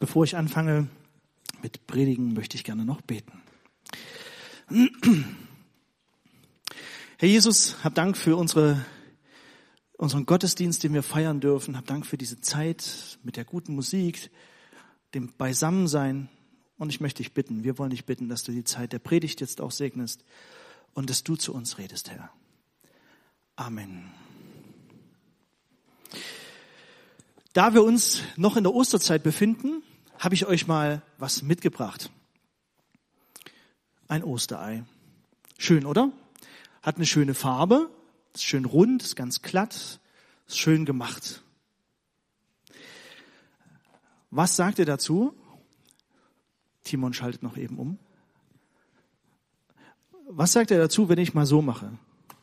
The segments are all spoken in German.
Bevor ich anfange mit Predigen, möchte ich gerne noch beten. Herr Jesus, hab Dank für unseren Gottesdienst, den wir feiern dürfen. Hab Dank für diese Zeit mit der guten Musik, dem Beisammensein. Und ich möchte dich bitten, wir wollen dich bitten, dass du die Zeit der Predigt jetzt auch segnest und dass du zu uns redest, Herr. Amen. Da wir uns noch in der Osterzeit befinden, habe ich euch mal was mitgebracht. Ein Osterei. Schön, oder? Hat eine schöne Farbe, ist schön rund, ist ganz glatt, ist schön gemacht. Was sagt ihr dazu? Timon schaltet noch eben um. Was sagt ihr dazu, wenn ich mal so mache?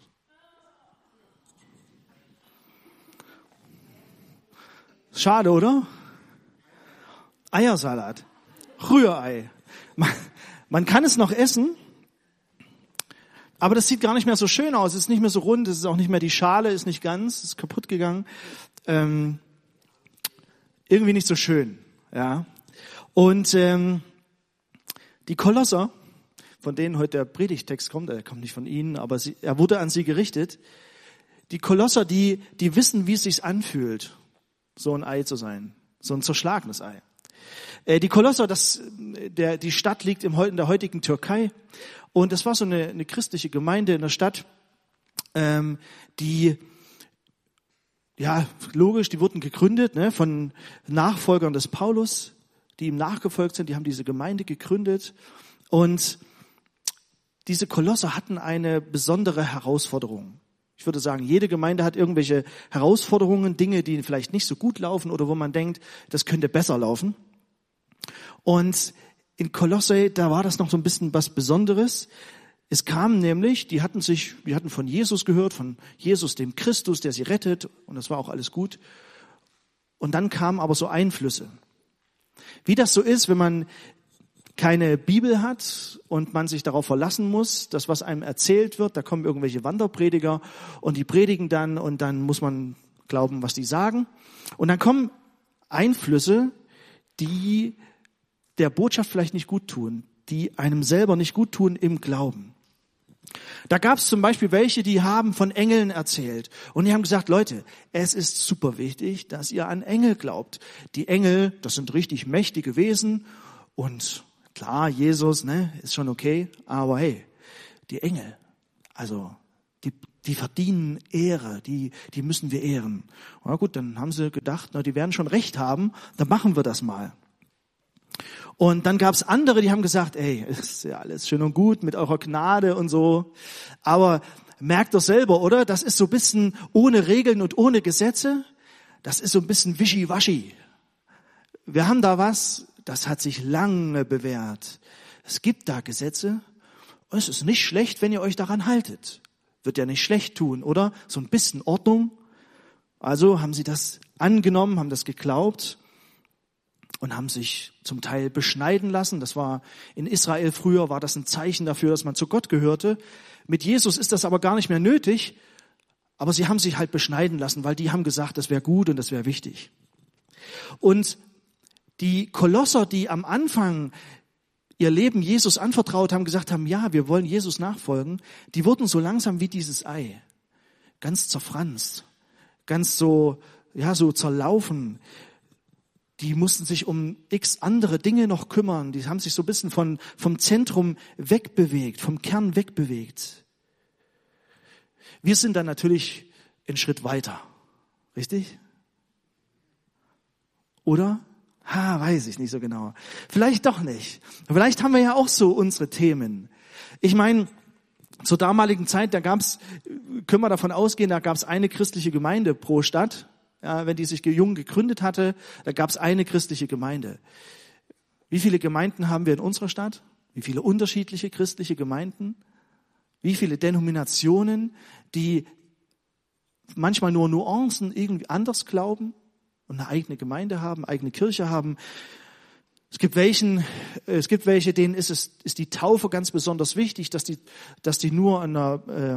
Schade, oder? Eiersalat, Rührei. Man kann es noch essen, aber das sieht gar nicht mehr so schön aus. Es ist nicht mehr so rund, es ist auch nicht mehr die Schale, ist nicht ganz, ist kaputt gegangen. Irgendwie nicht so schön, ja. Und die Kolosser, von denen heute der Predigtext kommt, er kommt nicht von ihnen, aber er wurde an sie gerichtet. Die Kolosser, die wissen, wie es sich anfühlt, so ein Ei zu sein, so ein zerschlagenes Ei. Die Kolosser, die Stadt liegt in der heutigen Türkei, und das war so eine christliche Gemeinde in der Stadt, die, ja, logisch, die wurden gegründet, ne, von Nachfolgern des Paulus, die ihm nachgefolgt sind, die haben diese Gemeinde gegründet, und diese Kolosser hatten eine besondere Herausforderung. Ich würde sagen, jede Gemeinde hat irgendwelche Herausforderungen, Dinge, die vielleicht nicht so gut laufen oder wo man denkt, das könnte besser laufen. Und in Kolosse, da war das noch so ein bisschen was Besonderes. Es kam nämlich, die hatten von Jesus gehört, von Jesus, dem Christus, der sie rettet, und das war auch alles gut. Und dann kamen aber so Einflüsse. Wie das so ist, wenn man keine Bibel hat und man sich darauf verlassen muss, dass was einem erzählt wird, da kommen irgendwelche Wanderprediger und die predigen dann und dann muss man glauben, was die sagen. Und dann kommen Einflüsse, die der Botschaft vielleicht nicht gut tun, die einem selber nicht gut tun im Glauben. Da gab es zum Beispiel welche, die haben von Engeln erzählt. Und die haben gesagt, Leute, es ist super wichtig, dass ihr an Engel glaubt. Die Engel, das sind richtig mächtige Wesen. Und klar, Jesus, ne, ist schon okay. Aber hey, die Engel, also die verdienen Ehre, die müssen wir ehren. Na gut, dann haben sie gedacht, na, die werden schon recht haben, dann machen wir das mal. Und dann gab es andere, die haben gesagt, ey, ist ja alles schön und gut mit eurer Gnade und so, aber merkt doch selber, oder? Das ist so ein bisschen ohne Regeln und ohne Gesetze, das ist so ein bisschen wischiwaschi. Wir haben da was, das hat sich lange bewährt. Es gibt da Gesetze und es ist nicht schlecht, wenn ihr euch daran haltet. Wird ja nicht schlecht tun, oder? So ein bisschen Ordnung. Also haben sie das angenommen, haben das geglaubt und haben sich zum Teil beschneiden lassen. Das war in Israel früher, war das ein Zeichen dafür, dass man zu Gott gehörte. Mit Jesus ist das aber gar nicht mehr nötig. Aber sie haben sich halt beschneiden lassen, weil die haben gesagt, das wäre gut und das wäre wichtig. Und die Kolosser, die am Anfang ihr Leben Jesus anvertraut haben, gesagt haben, ja, wir wollen Jesus nachfolgen, die wurden so langsam wie dieses Ei. Ganz zerfranst, ganz so zerlaufen. Die mussten sich um x andere Dinge noch kümmern. Die haben sich so ein bisschen vom Zentrum wegbewegt, vom Kern wegbewegt. Wir sind dann natürlich einen Schritt weiter. Richtig? Oder? Weiß ich nicht so genau. Vielleicht doch nicht. Vielleicht haben wir ja auch so unsere Themen. Ich meine, zur damaligen Zeit, können wir davon ausgehen, da gab es eine christliche Gemeinde pro Stadt. Ja, wenn die sich jung gegründet hatte, da gab es eine christliche Gemeinde. Wie viele Gemeinden haben wir in unserer Stadt? Wie viele unterschiedliche christliche Gemeinden? Wie viele Denominationen, die manchmal nur Nuancen irgendwie anders glauben und eine eigene Gemeinde haben, eigene Kirche haben? Es gibt welche, denen ist die Taufe ganz besonders wichtig, dass die nur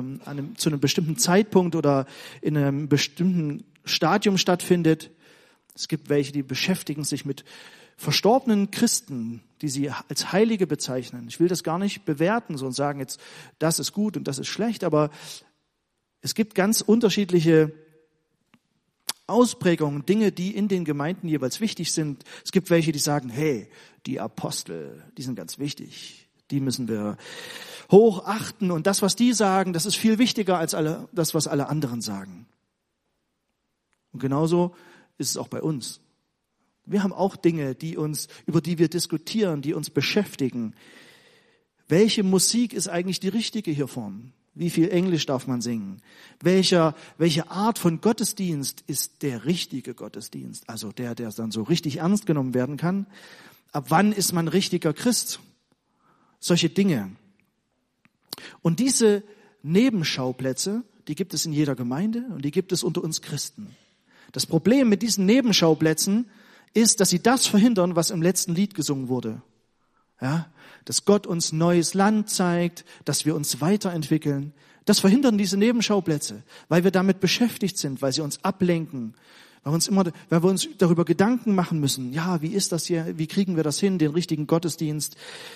zu einem bestimmten Zeitpunkt oder in einem bestimmten Stadium stattfindet. Es gibt welche, die beschäftigen sich mit verstorbenen Christen, die sie als Heilige bezeichnen. Ich will das gar nicht bewerten so und sagen jetzt, das ist gut und das ist schlecht, aber es gibt ganz unterschiedliche Ausprägungen, Dinge, die in den Gemeinden jeweils wichtig sind. Es gibt welche, die sagen, hey, die Apostel, die sind ganz wichtig. Die müssen wir hochachten und das, was die sagen, das ist viel wichtiger als das, was alle anderen sagen. Und genauso ist es auch bei uns. Wir haben auch Dinge, über die wir diskutieren, die uns beschäftigen. Welche Musik ist eigentlich die richtige hier vorne? Wie viel Englisch darf man singen? Welche Art von Gottesdienst ist der richtige Gottesdienst? Also der dann so richtig ernst genommen werden kann. Ab wann ist man richtiger Christ? Solche Dinge. Und diese Nebenschauplätze, die gibt es in jeder Gemeinde und die gibt es unter uns Christen. Das Problem mit diesen Nebenschauplätzen ist, dass sie das verhindern, was im letzten Lied gesungen wurde. Ja, dass Gott uns neues Land zeigt, dass wir uns weiterentwickeln. Das verhindern diese Nebenschauplätze, weil wir damit beschäftigt sind, weil sie uns ablenken, weil wir uns darüber Gedanken machen müssen. Ja, wie ist das hier? Wie kriegen wir das hin, den richtigen Gottesdienst?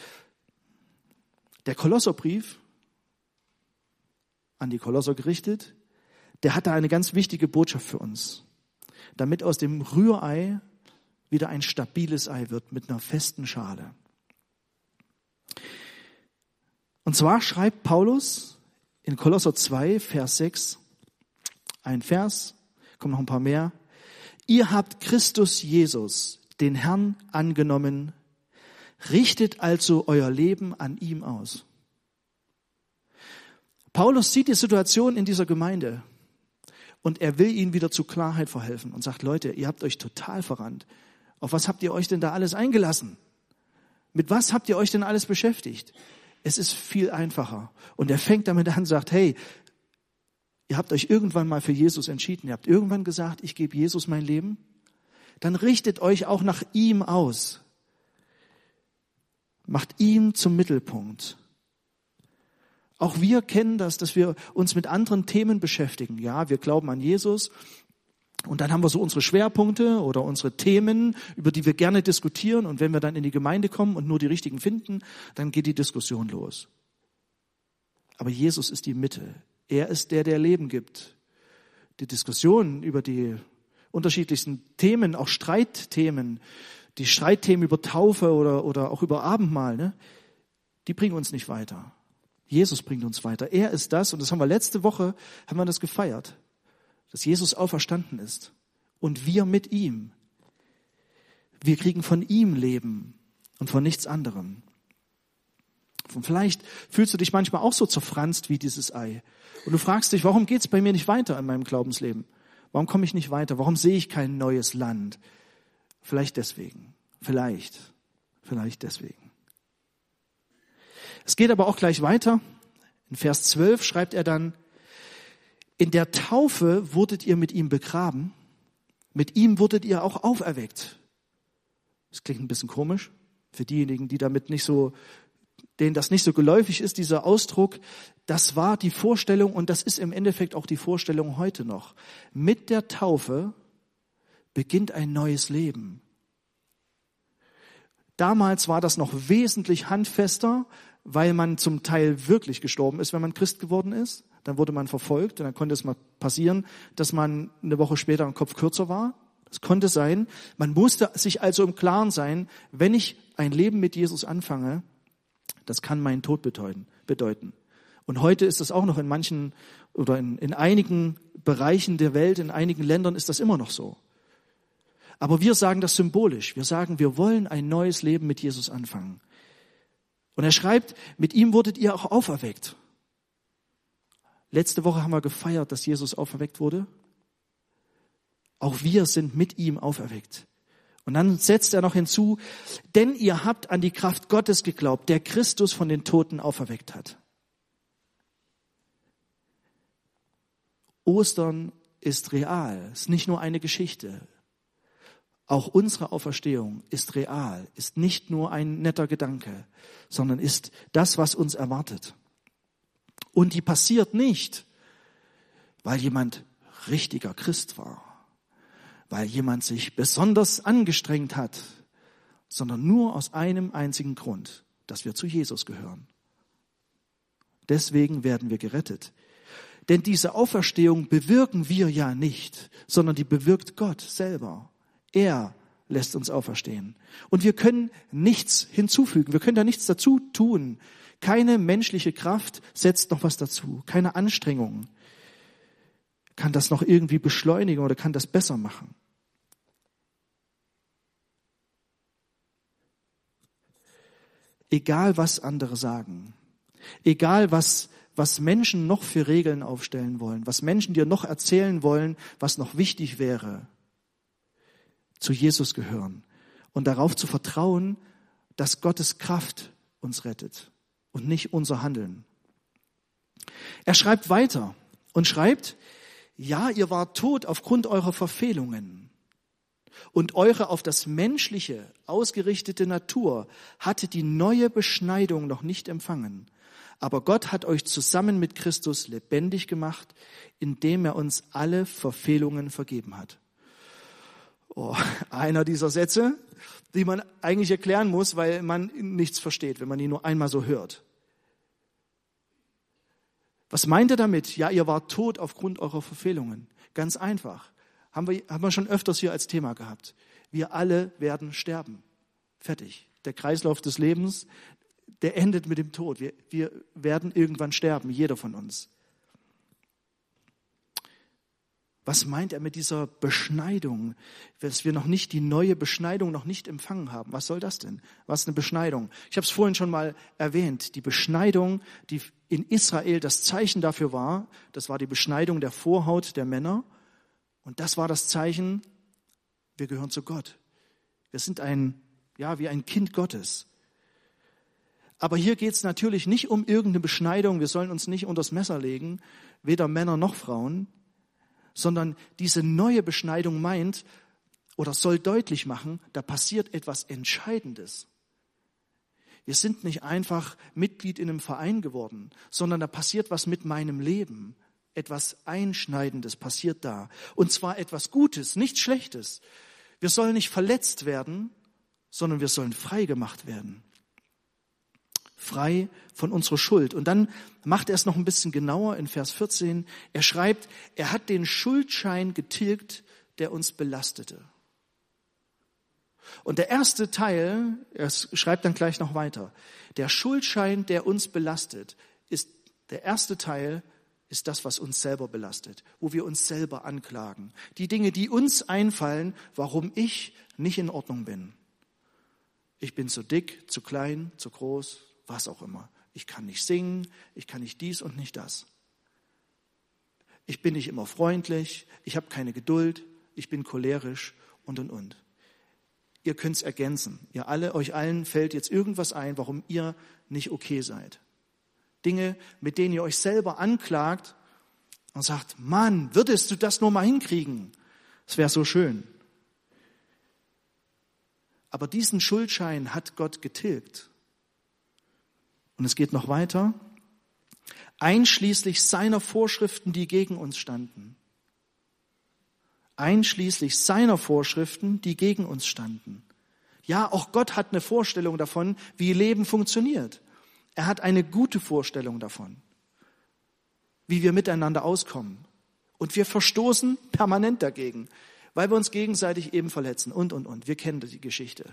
Der Kolosserbrief, an die Kolosser gerichtet, der hat da eine ganz wichtige Botschaft für uns. Damit aus dem Rührei wieder ein stabiles Ei wird mit einer festen Schale. Und zwar schreibt Paulus in Kolosser 2, Vers 6, ein Vers, kommen noch ein paar mehr. Ihr habt Christus Jesus, den Herrn, angenommen, richtet also euer Leben an ihm aus. Paulus sieht die Situation in dieser Gemeinde und er will ihnen wieder zu Klarheit verhelfen und sagt, Leute, ihr habt euch total verrannt. Auf was habt ihr euch denn da alles eingelassen? Mit was habt ihr euch denn alles beschäftigt? Es ist viel einfacher. Und er fängt damit an und sagt, hey, ihr habt euch irgendwann mal für Jesus entschieden. Ihr habt irgendwann gesagt, ich gebe Jesus mein Leben. Dann richtet euch auch nach ihm aus. Macht ihn zum Mittelpunkt. Auch wir kennen das, dass wir uns mit anderen Themen beschäftigen. Ja, wir glauben an Jesus. Und dann haben wir so unsere Schwerpunkte oder unsere Themen, über die wir gerne diskutieren. Und wenn wir dann in die Gemeinde kommen und nur die richtigen finden, dann geht die Diskussion los. Aber Jesus ist die Mitte. Er ist der Leben gibt. Die Diskussion über die unterschiedlichsten Themen, auch Streitthemen, die Streitthemen über Taufe oder auch über Abendmahl, ne, die bringen uns nicht weiter. Jesus bringt uns weiter. Er ist das, und das haben wir letzte Woche, gefeiert, dass Jesus auferstanden ist und wir mit ihm. Wir kriegen von ihm Leben und von nichts anderem. Und vielleicht fühlst du dich manchmal auch so zerfranst wie dieses Ei. Und du fragst dich, warum geht's bei mir nicht weiter in meinem Glaubensleben? Warum komme ich nicht weiter? Warum sehe ich kein neues Land? Vielleicht deswegen. Vielleicht deswegen. Es geht aber auch gleich weiter. In Vers 12 schreibt er dann, in der Taufe wurdet ihr mit ihm begraben, mit ihm wurdet ihr auch auferweckt. Das klingt ein bisschen komisch für diejenigen, die damit denen das nicht so geläufig ist, dieser Ausdruck. Das war die Vorstellung und das ist im Endeffekt auch die Vorstellung heute noch. Mit der Taufe beginnt ein neues Leben. Damals war das noch wesentlich handfester, weil man zum Teil wirklich gestorben ist, wenn man Christ geworden ist. Dann wurde man verfolgt und dann konnte es mal passieren, dass man eine Woche später ein Kopf kürzer war. Das konnte sein. Man musste sich also im Klaren sein, wenn ich ein Leben mit Jesus anfange, das kann meinen Tod bedeuten. Und heute ist das auch noch in manchen oder in einigen Bereichen der Welt, in einigen Ländern ist das immer noch so. Aber wir sagen das symbolisch. Wir sagen, wir wollen ein neues Leben mit Jesus anfangen. Und er schreibt, mit ihm wurdet ihr auch auferweckt. Letzte Woche haben wir gefeiert, dass Jesus auferweckt wurde. Auch wir sind mit ihm auferweckt. Und dann setzt er noch hinzu, denn ihr habt an die Kraft Gottes geglaubt, der Christus von den Toten auferweckt hat. Ostern ist real, ist nicht nur eine Geschichte. Auch unsere Auferstehung ist real, ist nicht nur ein netter Gedanke, sondern ist das, was uns erwartet. Und die passiert nicht, weil jemand richtiger Christ war, weil jemand sich besonders angestrengt hat, sondern nur aus einem einzigen Grund, dass wir zu Jesus gehören. Deswegen werden wir gerettet. Denn diese Auferstehung bewirken wir ja nicht, sondern die bewirkt Gott selber. Er lässt uns auferstehen. Und wir können nichts hinzufügen, wir können da nichts dazu tun. Keine menschliche Kraft setzt noch was dazu, keine Anstrengung kann das noch irgendwie beschleunigen oder kann das besser machen. Egal was andere sagen, egal was Menschen noch für Regeln aufstellen wollen, was Menschen dir noch erzählen wollen, was noch wichtig wäre, zu Jesus gehören und darauf zu vertrauen, dass Gottes Kraft uns rettet und nicht unser Handeln. Er schreibt weiter und schreibt, ja, ihr wart tot aufgrund eurer Verfehlungen und eure auf das Menschliche ausgerichtete Natur hatte die neue Beschneidung noch nicht empfangen. Aber Gott hat euch zusammen mit Christus lebendig gemacht, indem er uns alle Verfehlungen vergeben hat. Oh, einer dieser Sätze, die man eigentlich erklären muss, weil man nichts versteht, wenn man ihn nur einmal so hört. Was meint er damit? Ja, ihr wart tot aufgrund eurer Verfehlungen. Ganz einfach. Haben wir schon öfters hier als Thema gehabt. Wir alle werden sterben. Fertig. Der Kreislauf des Lebens, der endet mit dem Tod. Wir werden irgendwann sterben, jeder von uns. Was meint er mit dieser Beschneidung, dass wir noch nicht die neue Beschneidung noch nicht empfangen haben? Was soll das denn? Was ist eine Beschneidung? Ich habe es vorhin schon mal erwähnt. Die Beschneidung, die in Israel das Zeichen dafür war, das war die Beschneidung der Vorhaut der Männer. Und das war das Zeichen, wir gehören zu Gott. Wir sind wie ein Kind Gottes. Aber hier geht es natürlich nicht um irgendeine Beschneidung. Wir sollen uns nicht unters Messer legen, weder Männer noch Frauen, sondern diese neue Beschneidung meint oder soll deutlich machen, da passiert etwas Entscheidendes. Wir sind nicht einfach Mitglied in einem Verein geworden, sondern da passiert was mit meinem Leben. Etwas Einschneidendes passiert da. Und zwar etwas Gutes, nichts Schlechtes. Wir sollen nicht verletzt werden, sondern wir sollen frei gemacht werden. Frei von unserer Schuld. Und dann macht er es noch ein bisschen genauer in Vers 14. Er schreibt, er hat den Schuldschein getilgt, der uns belastete. Und der erste Teil, er schreibt dann gleich noch weiter, der Schuldschein, der uns belastet, der erste Teil ist das, was uns selber belastet, wo wir uns selber anklagen. Die Dinge, die uns einfallen, warum ich nicht in Ordnung bin. Ich bin zu dick, zu klein, zu groß, was auch immer. Ich kann nicht singen, ich kann nicht dies und nicht das. Ich bin nicht immer freundlich, ich habe keine Geduld, ich bin cholerisch und. Ihr könnt es ergänzen. Euch allen fällt jetzt irgendwas ein, warum ihr nicht okay seid. Dinge, mit denen ihr euch selber anklagt und sagt, Mann, würdest du das nur mal hinkriegen? Es wäre so schön. Aber diesen Schuldschein hat Gott getilgt. Und es geht noch weiter. Einschließlich seiner Vorschriften, die gegen uns standen. Einschließlich seiner Vorschriften, die gegen uns standen. Ja, auch Gott hat eine Vorstellung davon, wie Leben funktioniert. Er hat eine gute Vorstellung davon, wie wir miteinander auskommen. Und wir verstoßen permanent dagegen, weil wir uns gegenseitig eben verletzen und. Wir kennen die Geschichte.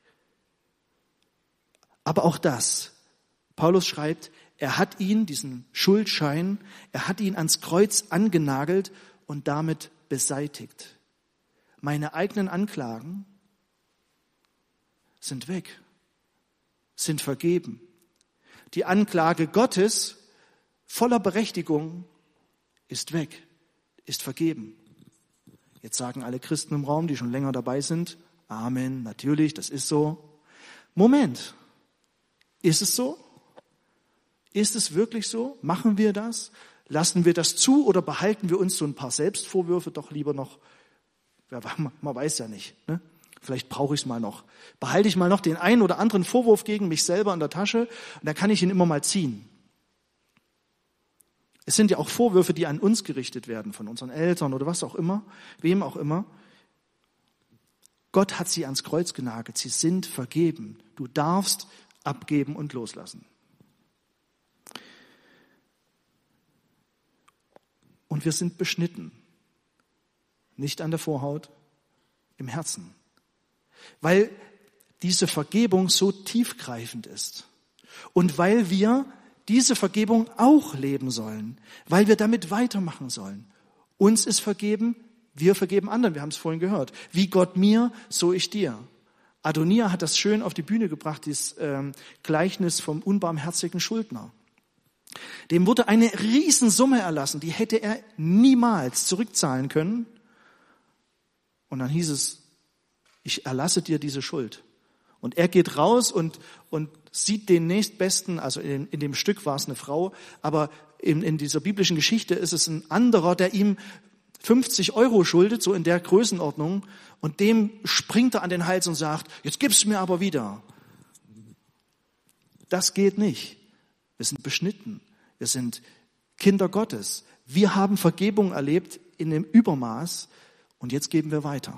Aber auch das, Paulus schreibt, er hat ihn, diesen Schuldschein, er hat ihn ans Kreuz angenagelt und damit beseitigt. Meine eigenen Anklagen sind weg, sind vergeben. Die Anklage Gottes voller Berechtigung ist weg, ist vergeben. Jetzt sagen alle Christen im Raum, die schon länger dabei sind, Amen, natürlich, das ist so. Moment, ist es so? Ist es wirklich so? Machen wir das? Lassen wir das zu oder behalten wir uns so ein paar Selbstvorwürfe doch lieber noch? Man weiß ja nicht, ne? Vielleicht brauche ich es mal noch. Behalte ich mal noch den einen oder anderen Vorwurf gegen mich selber in der Tasche und dann kann ich ihn immer mal ziehen. Es sind ja auch Vorwürfe, die an uns gerichtet werden, von unseren Eltern oder was auch immer, wem auch immer. Gott hat sie ans Kreuz genagelt. Sie sind vergeben. Du darfst abgeben und loslassen. Und wir sind beschnitten. Nicht an der Vorhaut, im Herzen. Weil diese Vergebung so tiefgreifend ist. Und weil wir diese Vergebung auch leben sollen. Weil wir damit weitermachen sollen. Uns ist vergeben, wir vergeben anderen. Wir haben es vorhin gehört. Wie Gott mir, so ich dir. Adonia hat das schön auf die Bühne gebracht, dieses Gleichnis vom unbarmherzigen Schuldner. Dem wurde eine Riesensumme erlassen, die hätte er niemals zurückzahlen können. Und dann hieß es, ich erlasse dir diese Schuld. Und er geht raus und sieht den Nächstbesten, also in dem Stück war es eine Frau, aber in dieser biblischen Geschichte ist es ein anderer, der ihm 50 € schuldet, so in der Größenordnung, und dem springt er an den Hals und sagt, jetzt gib's mir aber wieder. Das geht nicht. Wir sind beschnitten. Wir sind Kinder Gottes. Wir haben Vergebung erlebt in dem Übermaß und jetzt geben wir weiter.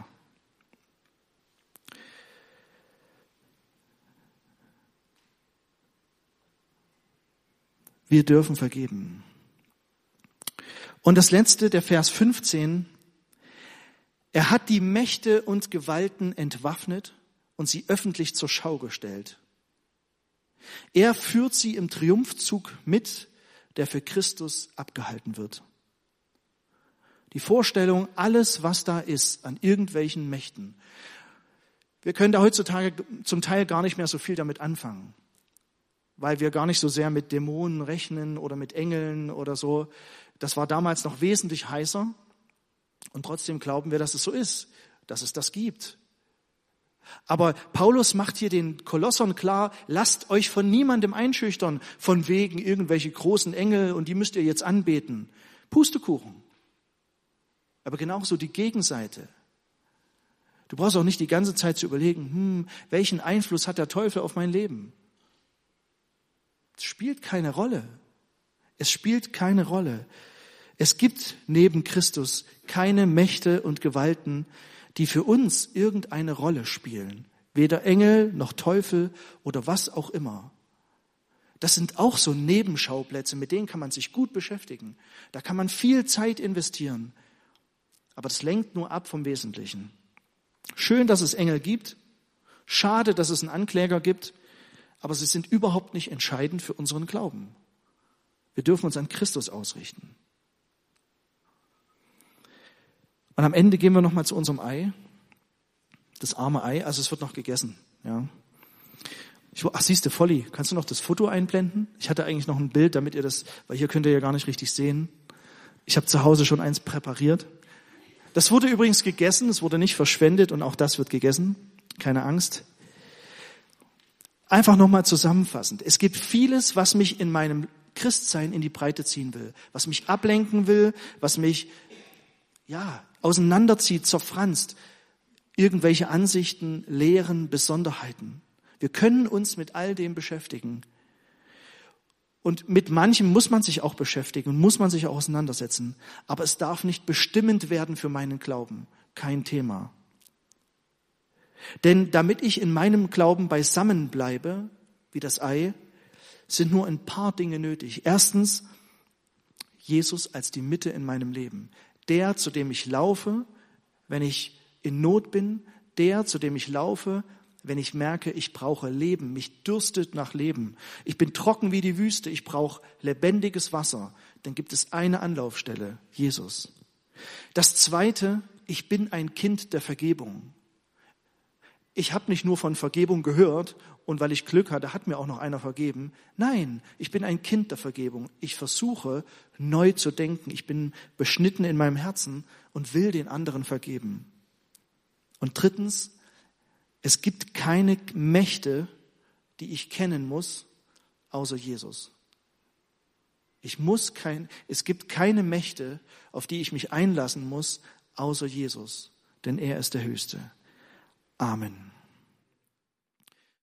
Wir dürfen vergeben. Und das letzte, der Vers 15. Er hat die Mächte und Gewalten entwaffnet und sie öffentlich zur Schau gestellt. Er führt sie im Triumphzug mit, der für Christus abgehalten wird. Die Vorstellung, alles, was da ist, an irgendwelchen Mächten. Wir können da heutzutage zum Teil gar nicht mehr so viel damit anfangen, weil wir gar nicht so sehr mit Dämonen rechnen oder mit Engeln oder so. Das war damals noch wesentlich heißer und trotzdem glauben wir, dass es so ist, dass es das gibt. Aber Paulus macht hier den Kolossern klar, lasst euch von niemandem einschüchtern, von wegen irgendwelche großen Engel und die müsst ihr jetzt anbeten. Pustekuchen. Aber genauso die Gegenseite. Du brauchst auch nicht die ganze Zeit zu überlegen, welchen Einfluss hat der Teufel auf mein Leben? Es spielt keine Rolle. Es spielt keine Rolle. Es gibt neben Christus keine Mächte und Gewalten, die für uns irgendeine Rolle spielen. Weder Engel noch Teufel oder was auch immer. Das sind auch so Nebenschauplätze, mit denen kann man sich gut beschäftigen. Da kann man viel Zeit investieren. Aber das lenkt nur ab vom Wesentlichen. Schön, dass es Engel gibt. Schade, dass es einen Ankläger gibt. Aber sie sind überhaupt nicht entscheidend für unseren Glauben. Wir dürfen uns an Christus ausrichten. Und am Ende gehen wir nochmal zu unserem Ei. Das arme Ei, also es wird noch gegessen. Ja. Siehst du, Volli, kannst du noch das Foto einblenden? Ich hatte eigentlich noch ein Bild, damit ihr das, weil hier könnt ihr ja gar nicht richtig sehen. Ich habe zu Hause schon eins präpariert. Das wurde übrigens gegessen, es wurde nicht verschwendet und auch das wird gegessen. Keine Angst. Einfach nochmal zusammenfassend. Es gibt vieles, was mich in meinem Christsein in die Breite ziehen will, was mich ablenken will, was mich auseinanderzieht, zerfranst. Irgendwelche Ansichten, Lehren, Besonderheiten. Wir können uns mit all dem beschäftigen. Und mit manchem muss man sich auch beschäftigen und muss man sich auch auseinandersetzen. Aber es darf nicht bestimmend werden für meinen Glauben. Kein Thema. Denn damit ich in meinem Glauben beisammen bleibe, wie das Ei, sind nur ein paar Dinge nötig. Erstens, Jesus als die Mitte in meinem Leben. Der, zu dem ich laufe, wenn ich in Not bin. Der, zu dem ich laufe, wenn ich merke, ich brauche Leben. Mich dürstet nach Leben. Ich bin trocken wie die Wüste. Ich brauche lebendiges Wasser. Dann gibt es eine Anlaufstelle, Jesus. Das Zweite, ich bin ein Kind der Vergebung. Ich habe nicht nur von Vergebung gehört und weil ich Glück hatte, hat mir auch noch einer vergeben. Nein, ich bin ein Kind der Vergebung. Ich versuche neu zu denken. Ich bin beschnitten in meinem Herzen und will den anderen vergeben. Und drittens, es gibt keine Mächte, die ich kennen muss, außer Jesus. Es gibt keine Mächte, auf die ich mich einlassen muss, außer Jesus. Denn er ist der Höchste. Amen.